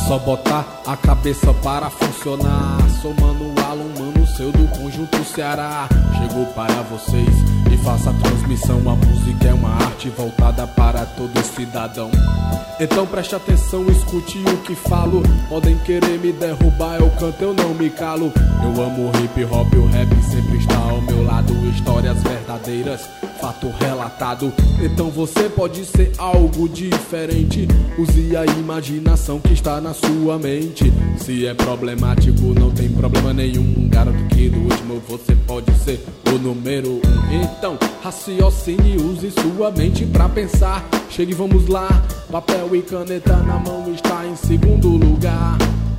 Só botar a cabeça para funcionar. Sou Mano Alan, mano seu do Conjunto Ceará. Chegou para vocês e faça a transmissão. A música é uma arte voltada para todo cidadão. Então preste atenção, escute o que falo. Podem querer me derrubar, eu canto, eu não me calo. Eu amo hip hop, o rap sempre está ao meu lado. Histórias verdadeiras, fato relatado. Então você pode ser algo diferente. Use a imaginação que está na sua mente. Se é problemático, não tem problema nenhum. Garanto que no último você pode ser o número 1. Então raciocine, use sua mente pra pensar. Chegue, vamos lá. Papel e caneta na mão está em segundo lugar.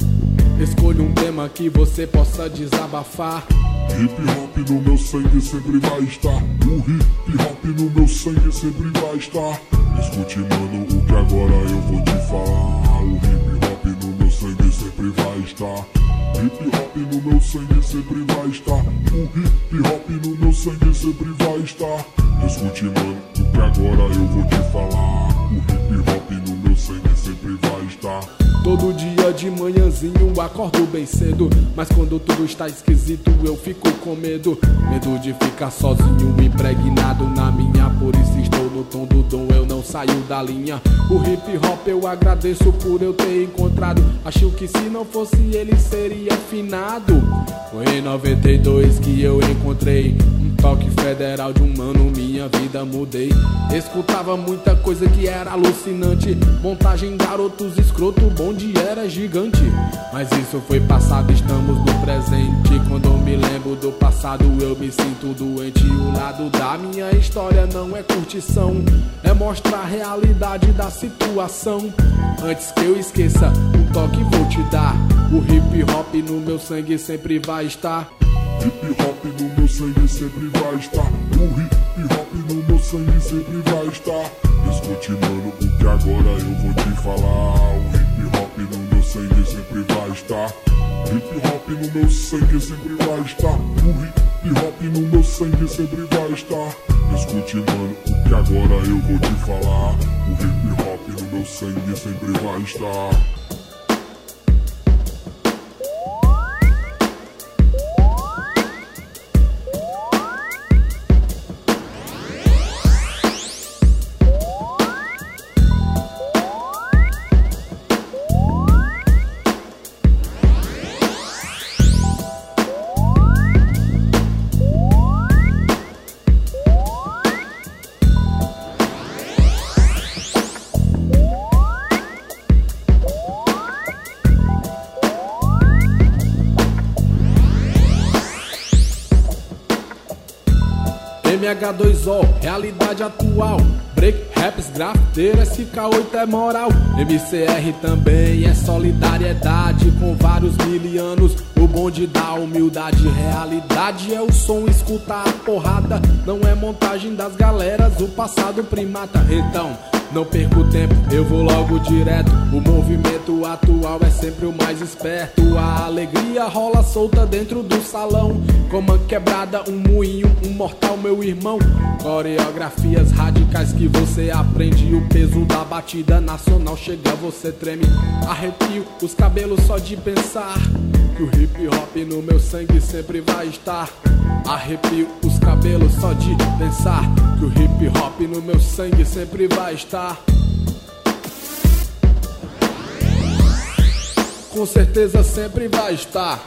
Escolha um tema que você possa desabafar. Hip hop no meu sangue sempre vai estar. O hip hop no meu sangue sempre vai estar. Escute, mano, o que agora eu vou te falar. O hip hop no meu sangue sempre vai estar. Hip hop no meu sangue sempre vai estar. O hip hop no meu sangue sempre vai estar. Escute, mano, o que agora eu vou te falar. O hip hop no meu sangue sempre vai estar. Todo dia de manhãzinho acordo bem cedo, mas quando tudo está esquisito eu fico com medo. Medo de ficar sozinho, impregnado na minha. Por isso estou no tom do dom, eu não saio da linha. O hip hop eu agradeço por eu ter encontrado. Acho que se não fosse ele seria finado. Foi em 92 que eu encontrei um toque federal de um mano, minha vida mudei. Escutava muita coisa que era alucinante. Montagem, garotos, escroto, bonde era gigante. Mas isso foi passado, estamos no presente. Quando eu me lembro do passado eu me sinto doente. O lado da minha história não é curtição, é mostrar a realidade da situação. Antes que eu esqueça, um toque vou te dar. O hip hop no meu sangue sempre vai estar. Hip hop no meu sangue sempre vai estar. O hip hop no meu sangue sempre vai estar. Escute, mano, o que agora eu vou te falar. O hip hop no meu sangue sempre vai estar. Hip hop no meu sangue sempre vai estar. O hip hop no meu sangue sempre vai estar. Escute, mano, o que agora eu vou te falar. O hip hop no meu sangue sempre vai estar. MH2O, realidade atual. Break, raps, grafiteiro, SK8 é moral. MCR também é solidariedade com vários milianos. O bonde da humildade, realidade é o som, escutar a porrada. Não é montagem das galeras, o passado primata. Então, não perco tempo, eu vou logo direto. O movimento atual é sempre o mais esperto. A alegria rola solta dentro do salão. Como uma quebrada, um moinho, um mortal, meu irmão. Coreografias radicais que você aprende. O peso da batida nacional chega, você treme. Arrepio os cabelos só de pensar que o hip hop no meu sangue sempre vai estar. Arrepio os cabelos só de pensar que o hip hop no meu sangue sempre vai estar. Com certeza sempre vai estar.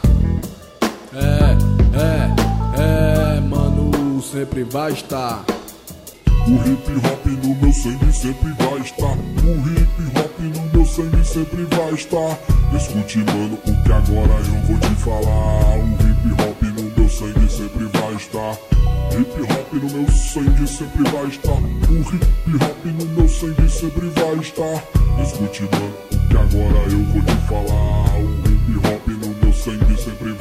Mano, sempre vai estar. O hip hop no meu sangue sempre vai estar. O hip hop no meu sangue sempre vai estar. Escute, mano, o que agora eu vou te falar. O hip hop no meu sangue sempre vai estar. Hip hop no meu sangue sempre vai estar. O hip hop no meu sangue sempre vai estar. Escute, mano, o que agora eu vou te falar. O hip hop no meu sangue sempre vai estar.